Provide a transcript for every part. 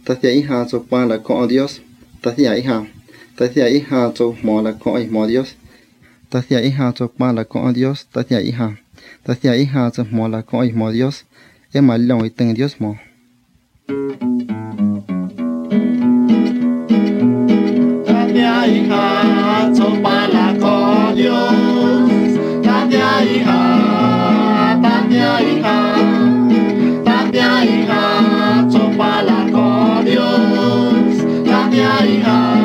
tatia hija cho pa la con Dios, tatia hija cho mo la con mo Dios, tatia hija cho pa la con Dios, tatia hija cho mo la con mo Dios, mà lòng từng Dios mo. Tatia hija cho pa la con Dios, tatia hija cho pa la con Dios, tatia hija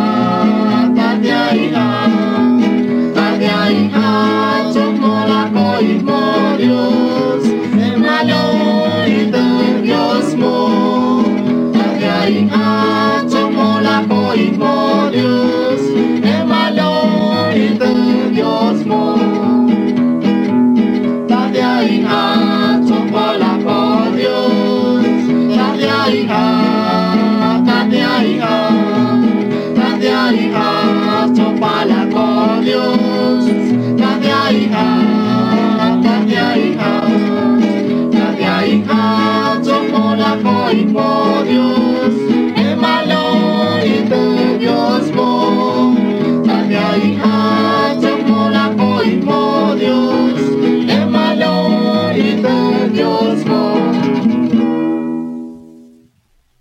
cho mo la con mo Dios, malo y ten Dios mo, tatia hija cho mo la con mo Dios, malo y ten Dios mo, tatia hija cho mo la con Dios, tatia hija cho pa la con Dios, tatia hija cho mo la con mo Dios.